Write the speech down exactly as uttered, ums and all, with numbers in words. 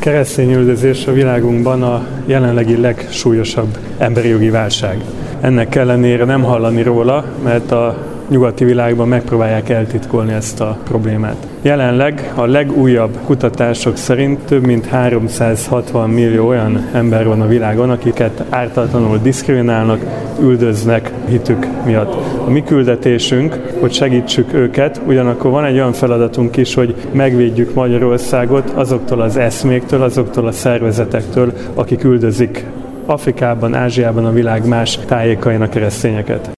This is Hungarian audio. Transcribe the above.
Keresztényüldözés a világunkban a jelenlegi legsúlyosabb emberi jogi válság. Ennek ellenére nem hallani róla, mert a nyugati világban megpróbálják eltitkolni ezt a problémát. Jelenleg a legújabb kutatások szerint több mint háromszázhatvan millió olyan ember van a világon, akiket ártatlanul diszkriminálnak, üldöznek hitük miatt. A mi küldetésünk, hogy segítsük őket, ugyanakkor van egy olyan feladatunk is, hogy megvédjük Magyarországot azoktól az eszméktől, azoktól a szervezetektől, akik üldözik Afrikában, Ázsiában, a világ más tájékain a keresztényeket.